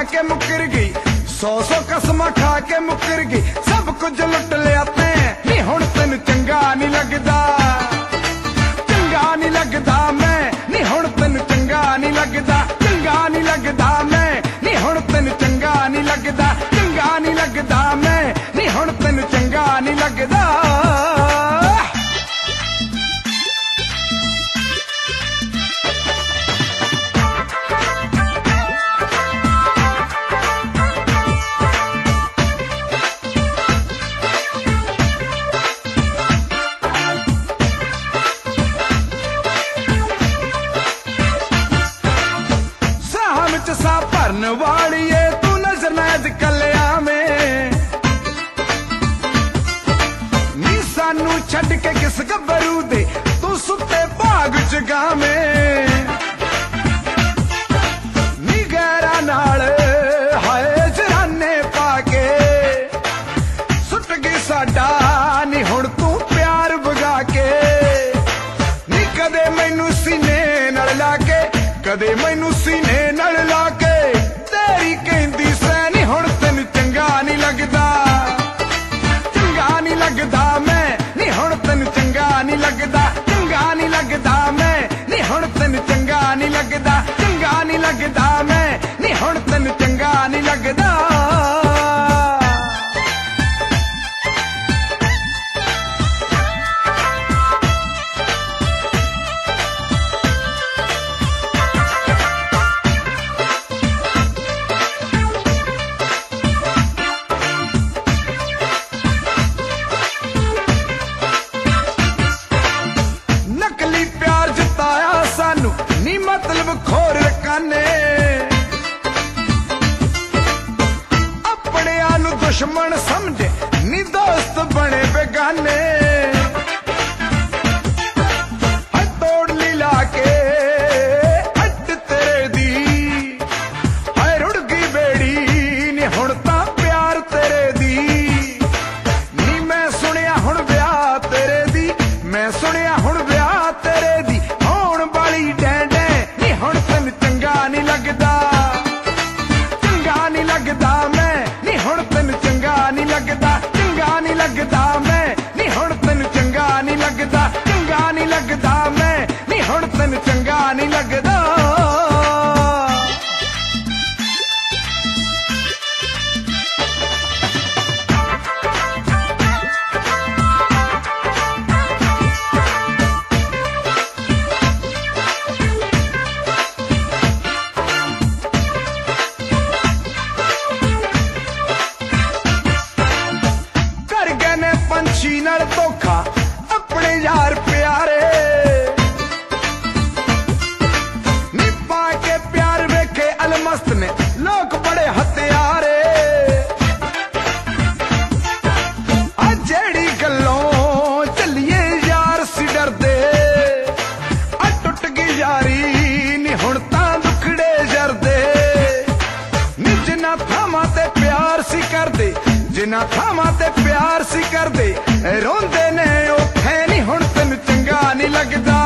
के मुकर गई, 100 कसमां खा के मुकर गई, सब कुछ लुट लिया तैं नी हुण तैनूं चंगा नहीं लगदा, चंगा नहीं लगदा मैं नी हुण तैनूं चंगा नहीं लगदा, चंगा नहीं लगदा मैं नी हुण तैनूं चंगा नहीं लगदा, चंगा नहीं लगदा मैं नी हुण तैनूं चंगा नहीं लगदा। सा भरन वालिए तू नजर नाज कलिया में नी सानू छड़ के किस गबरू दे तू सुते भाग जगा में नी गैरा नाल हाय जराने पाके सुट गई साडा नी हुण तू प्यार बगा के नी कदे मैनू सीने नाल ला के कदे मैनू सीने नाल ला के तेरी कहंदी सैनी हुण तैनूं चंगा नहीं लगदा, चंगा नहीं लगदा मैं नी हुण तैनूं चंगा नहीं लगदा, चंगा नहीं लगदा मैं नी हुण तैनूं चंगा नहीं लगदा, चंगा नहीं लगदा मैं नी हुण तैनूं चंगा नहीं लगदा। नी मतलब खोर रकाने अपने आनू दुश्मन समझे नी दोस्त बने बेगाने तोड़ लीला के हट तेरे दी हाय रुड़ गई बेड़ी नी हुण तां प्यार तेरे दी नी मैं सुनिया हुण ब्याह तेरे दी मैं सुनिया हुण ब्याह तेरे दी होण वाली डैं हुण तैनूं चंगा नहीं लगदा, चंगा नहीं लगदा मैं नी हुण तैनूं चंगा नहीं लगदा, चंगा नहीं लगदा मैं नी हुण तैनूं चंगा नहीं लगदा, चंगा नहीं लगदा मैं नी हुण तैनूं चंगा नहीं लगदा। पंछी नाल धोखा अपने यार प्यारे नी पा के प्यार वेखे अलमस्त ने लोग बड़े हत्यारे जेड़ी गल्लों चलिए यार सी डरदे टुट गई यारी नी हुण तां दुखड़े जरदे नी जिन्ना थावां ते प्यार सी करदे जिन्ना थावां ते प्यार सी करदे रोंदे ने उत्थे नी हुण तैनूं चंगा नहीं लगदा।